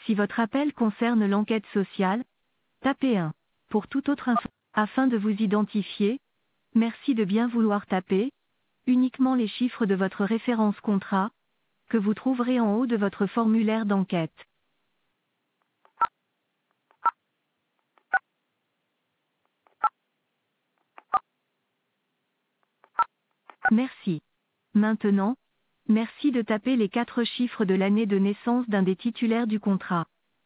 Si votre appel concerne l'enquête sociale, tapez 1. Pour toute autre info, afin de vous identifier, merci de bien vouloir taper uniquement les chiffres de votre référence contrat, que vous trouverez en haut de votre formulaire d'enquête. Merci. Maintenant, merci de taper les 4 chiffres de l'année de naissance d'un des titulaires du contrat.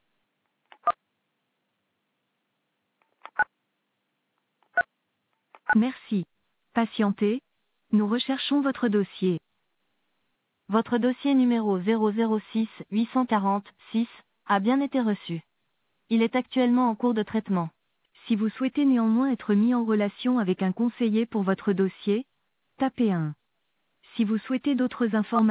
Merci. Patientez, nous recherchons votre dossier. Votre dossier numéro 006 840 6 a bien été reçu. Il est actuellement en cours de traitement. Si vous souhaitez néanmoins être mis en relation avec un conseiller pour votre dossier, tapez 1. Si vous souhaitez d'autres informations,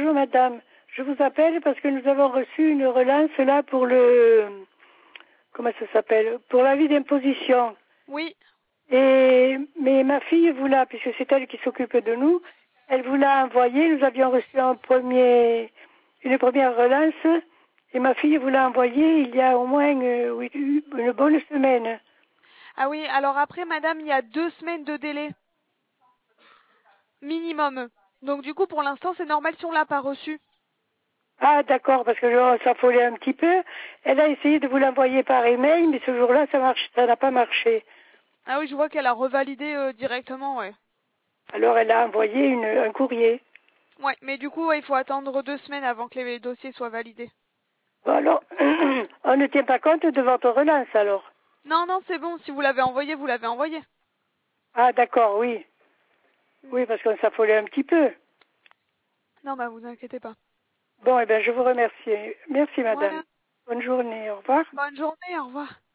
bonjour madame. Je vous appelle parce que nous avons reçu une relance là pour comment ça s'appelle? Pour l'avis d'imposition. Oui. Mais ma fille vous l'a, puisque c'est elle qui s'occupe de nous, elle vous l'a envoyé. Nous avions reçu une première relance et ma fille vous l'a envoyé il y a au moins une bonne semaine. Ah oui, alors après, madame, il y a 2 semaines de délai. Minimum. Donc du coup, pour l'instant, c'est normal si on l'a pas reçu. Ah d'accord, parce que on s'affolait un petit peu. Elle a essayé de vous l'envoyer par email, mais ce jour-là, ça n'a pas marché. Ah oui, je vois qu'elle a revalidé directement, ouais. Alors elle a envoyé un courrier. Ouais, mais du coup, ouais, il faut attendre 2 semaines avant que les dossiers soient validés. Bon, alors, on ne tient pas compte de votre relance alors. Non, non, c'est bon. Si vous l'avez envoyé, vous l'avez envoyé. Ah d'accord, oui. Oui, parce qu'on s'affolait un petit peu. Non, bah vous inquiétez pas. Bon, eh bien, je vous remercie. Merci madame. Voilà. Bonne journée, au revoir. Bonne journée, au revoir.